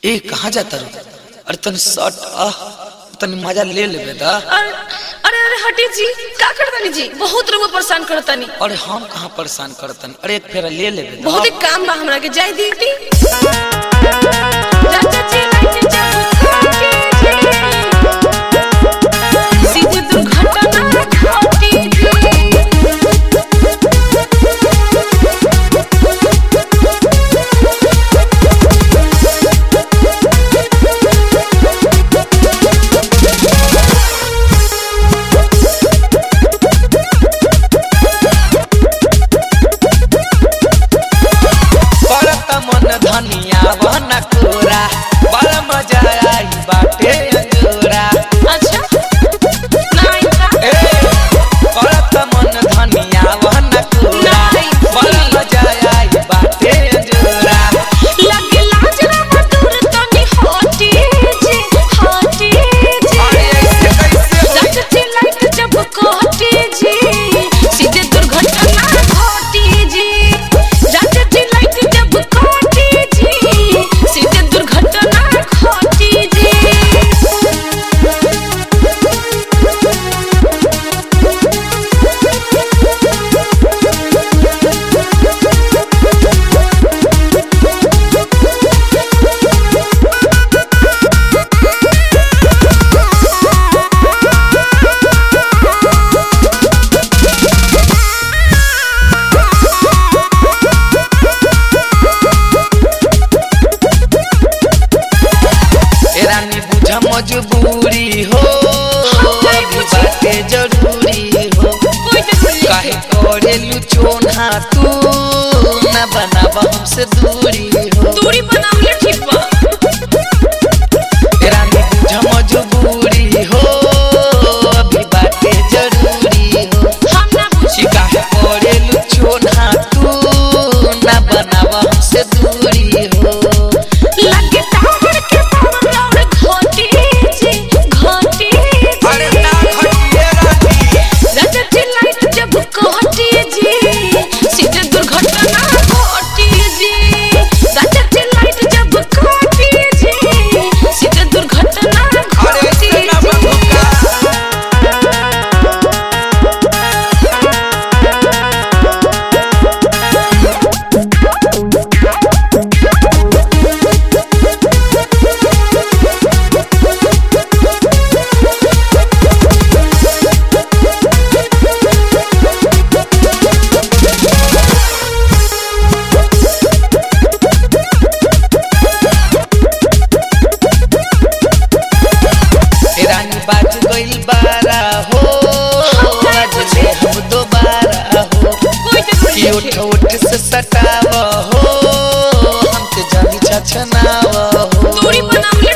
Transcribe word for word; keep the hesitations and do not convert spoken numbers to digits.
ए कहाँ जाता रू? अरे तन शर्ट आह तन मजा ले लेबे दा। अरे अरे अरे हटी जी, का करतानी जी? बहुत लोग परेशान करतानी। अरे हम कहाँ परेशान करतन? अरे एक फेरा ले लेबे दा। बहुत ही काम बा हमरा के, जाय दीदी। चाचा जी लाइट जब के सीधे दुर्घटना घटी जी। धनिया बना कोरा बड़ा मजा आई बाटे अंजोरा। अच्छा नहीं का ए करत मन धनिया बना कोरा बड़ा मजा आई बाटे अंजोरा। लगे लाजरा मधुर तनी हटी जी, हटी जी। अरे ऐसे कैसे चाचा जी लाइट जब कटी जी, सीधे दुर्घटना घटी जी। चाचा जी लाइट जब कटी जी, सीधे दुर्घटना घटी जी। रानी बुझा मजबूरी हो बाटे जरूरी हो। काहे करेलू चोना तू ना बनावा हमसे दूरी हो। दूरी बनावले ठीक बा। रानी बुझा मजबूरी हो अभी बाटे जरूरी हो। हम ना बुझी काहे करेलू चोना तू ना बनावा हमसे दूरी हो। लगे टावर के पावर और घटी जी, घटी जी। अरे ना घटिए रानी चाचा जी लाइट जब कटी जी, सीधे दुर्घटना घटी जी। चाचा जी लाइट जब कटी जी, सीधे दुर्घटना अरे घटी से ना जी। बंधुका रानी बाज गइल बारा हो आज ले हम दोबारा हो। कोई तो कि बोलिए उठ उठ से सटाव हो हम ते जानी छछनाव हो। दूरी बनावले